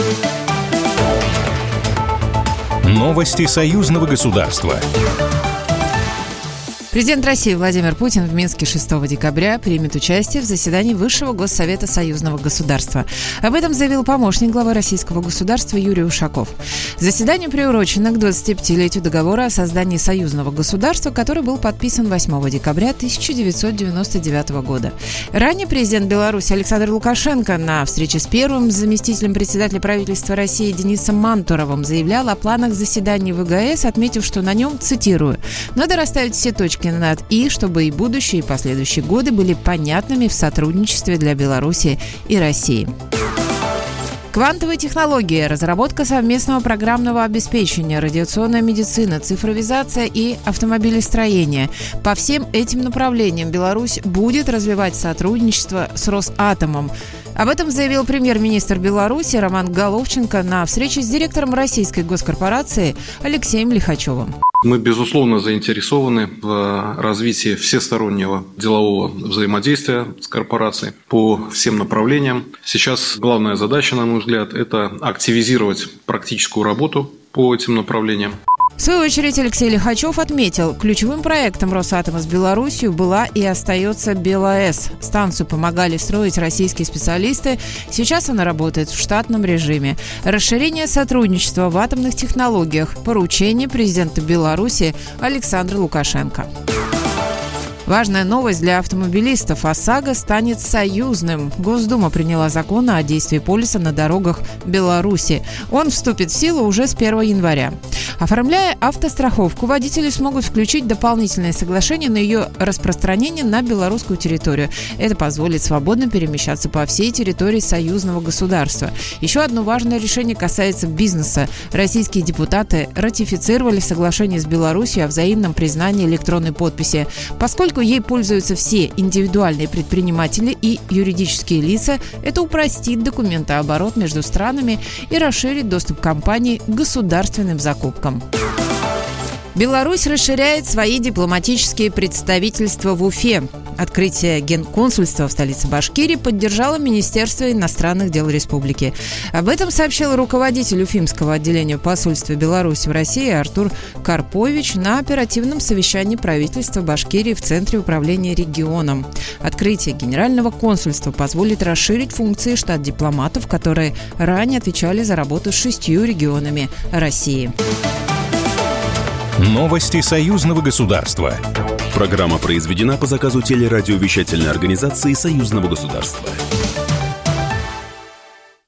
Новости союзного государства. Президент России Владимир Путин в Минске 6 декабря примет участие в заседании Высшего Госсовета союзного государства. Об этом заявил помощник главы российского государства Юрий Ушаков. Заседание приурочено к 25-летию договора о создании союзного государства, который был подписан 8 декабря 1999 года. Ранее президент Беларуси Александр Лукашенко на встрече с первым заместителем председателя правительства России Денисом Мантуровым заявлял о планах заседаний ВГС, отметив, что на нем, цитирую, «надо расставить все точки над «и», чтобы и будущие, и последующие годы были понятными в сотрудничестве для Беларуси и России». Квантовые технологии, разработка совместного программного обеспечения, радиационная медицина, цифровизация и автомобилестроение. По всем этим направлениям Беларусь будет развивать сотрудничество с Росатомом. Об этом заявил премьер-министр Беларуси Роман Головченко на встрече с директором российской госкорпорации Алексеем Лихачевым. Мы, безусловно, заинтересованы в развитии всестороннего делового взаимодействия с корпорацией по всем направлениям. Сейчас главная задача, на мой взгляд, это активизировать практическую работу по этим направлениям. В свою очередь Алексей Лихачев отметил, ключевым проектом Росатома с Беларусью была и остается БелАЭС. Станцию помогали строить российские специалисты. Сейчас она работает в штатном режиме. Расширение сотрудничества в атомных технологиях. Поручение президента Беларуси Александра Лукашенко. Важная новость для автомобилистов. ОСАГО станет союзным. Госдума приняла закон о действии полиса на дорогах Беларуси. Он вступит в силу уже с 1 января. Оформляя автостраховку, водители смогут включить дополнительное соглашение на ее распространение на белорусскую территорию. Это позволит свободно перемещаться по всей территории союзного государства. Еще одно важное решение касается бизнеса. Российские депутаты ратифицировали соглашение с Беларусью о взаимном признании электронной подписи. Поскольку ей пользуются все индивидуальные предприниматели и юридические лица, это упростит документооборот между странами и расширит доступ компаний к государственным закупкам. Беларусь расширяет свои дипломатические представительства в Уфе. Открытие генконсульства в столице Башкирии поддержало Министерство иностранных дел республики. Об этом сообщил руководитель Уфимского отделения посольства Беларуси в России Артур Карпович на оперативном совещании правительства Башкирии в Центре управления регионом. Открытие генерального консульства позволит расширить функции штат дипломатов, которые ранее отвечали за работу с 6 регионами России. Новости союзного государства. Программа произведена по заказу телерадиовещательной организации союзного государства.